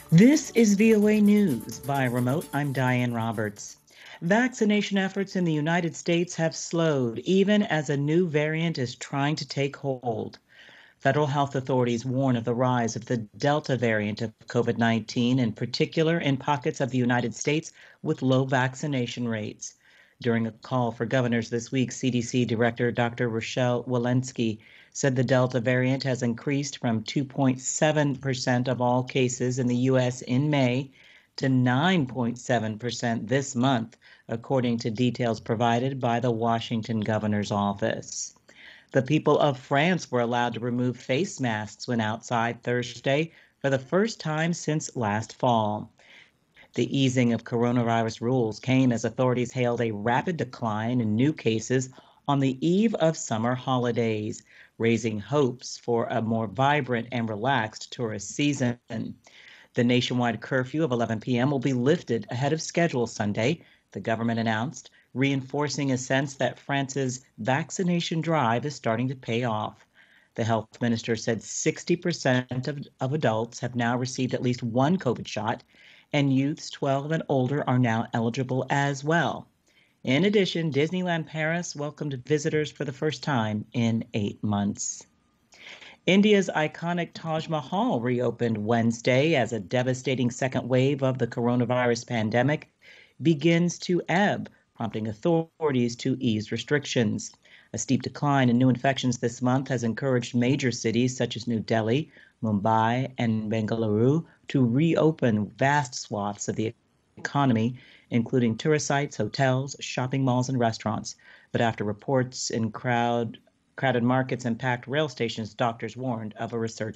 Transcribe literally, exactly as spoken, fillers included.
This is V O A News. By remote, I'm Diane Roberts. Vaccination efforts in the United States have slowed, even as a new variant is trying to take hold. Federal health authorities warn of the rise of the Delta variant of COVID nineteen, in particular in pockets of the United States with low vaccination rates. During a call for governors this week, C D C Director Doctor Rochelle Walensky said the Delta variant has increased from two point seven percent of all cases in the U S in May to nine point seven percent this month, according to details provided by the Washington governor's office. The people of France were allowed to remove face masks when outside Thursday for the first time since last fall. The easing of coronavirus rules came as authorities hailed a rapid decline in new cases on the eve of summer holidays, raising hopes for a more vibrant and relaxed tourist season. The nationwide curfew of eleven p.m. will be lifted ahead of schedule Sunday, the government announced, reinforcing a sense that France's vaccination drive is starting to pay off. The health minister said sixty percent of, of adults have now received at least one COVID shot, and youths twelve and older are now eligible as well. In addition, Disneyland Paris welcomed visitors for the first time in eight months. India's iconic Taj Mahal reopened Wednesday as a devastating second wave of the coronavirus pandemic begins to ebb, prompting authorities to ease restrictions. A steep decline in new infections this month has encouraged major cities such as New Delhi, Mumbai, and Bengaluru to reopen vast swaths of the economy, including tourist sites, hotels, shopping malls, and restaurants. But after reports in crowd, crowded markets and packed rail stations, doctors warned of a resurgence.